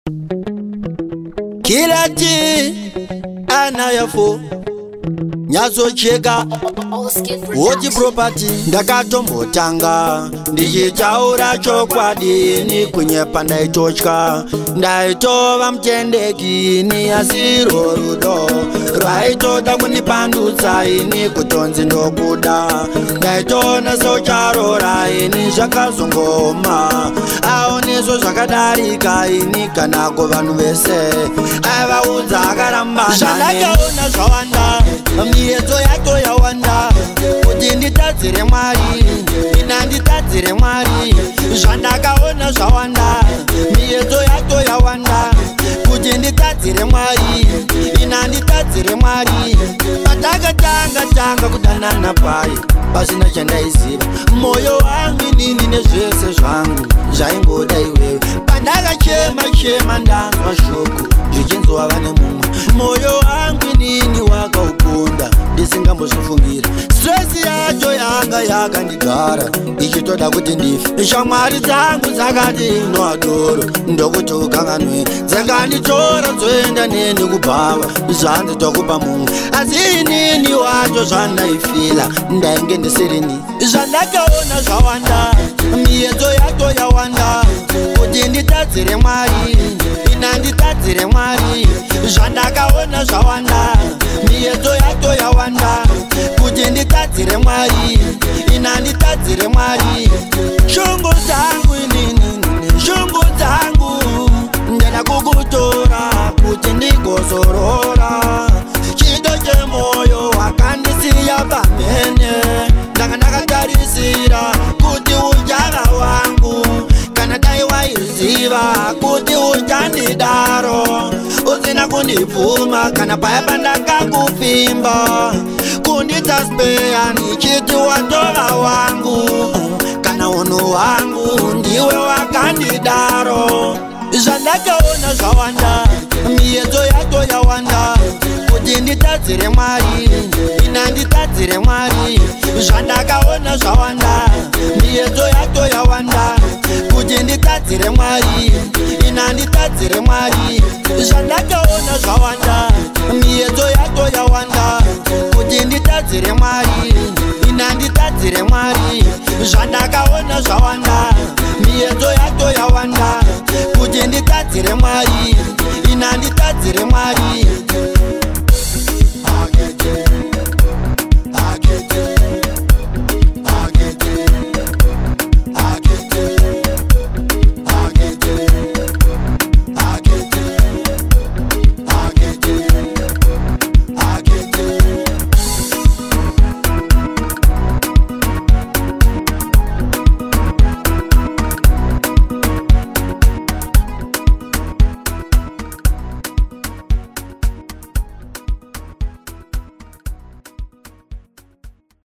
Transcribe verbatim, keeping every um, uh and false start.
Kilati anayafo nyazo cheka woti property ndakatombotanga ndichitaura chokwadi ni kunyepa ndaitotya ndaitova mutendeki ini asiro rudo rwaitoda kunipandutsa ini kutonzi ndokuda ndaitona socharora ini zvakazongoma aoneso zvakadarika ini kanako vanhu vese aivaudza akaramba zvandakaona zvawanda miedzo yato yawanda kuti nditadzire Mwari ina nditadzire Mwari zvandakaona zvawanda miedzo yato yawanda kuti nditadzire Mwari ina nditadzire Mwari patakatanga tanga kudanana pai pasina chandaiziva moyo wangu inini nezvese zvangu zvaingoda iwewe pandakachema chema ndanzwa shoko zvichinzwa vane mumwe moyo wangu inini wakauponda ndisingambozvifungira stress yacho yanga yakandigara ichitoda kuti ndife shamwari dzangu dzakati inoadoro ndokuti ukanganwe dzakanditora dzoenda neni kubhava zvanzi tokupa mumwe asi inini wacho zvandaifila ndainge ndisirini zvandakaona zvawanda miedzo yato yawanda kuti nditadzire Mwari ina nditadzire Mwari zvandakaona zvawanda miedzo yato yawanda kuti nditadzire Mwari ina nditadzire Mwari shungu dzangu inini shungu dzangu ndenda kukutora kuti ndigozorora chido chemoyo wakandisiya pamene ndanga ndakatarisira kuti ujara wangu kana dai waiziva kuti uchandidaro usina kundipfuma kana paya pandakakupfimba kunditsaspeya nichiti watova wangu kana unhu wangu ndiwe wakandidaro zvandakaona zvawanda miedzo yato yawanda kuti nditadzire Mwari ina nditadzire Mwari zvandakaona zvawanda miedzo yato yawanda kuti nditadzire Mwari ina nditadzire Mwari zvandakaona zvawanda miedzo yato yawanda kuti nditadzire Mwari ina nditadzire Mwari zvandakaona zvawanda miedzo yato yawanda kuti nditadzire Mwari ina nditadzire Mwari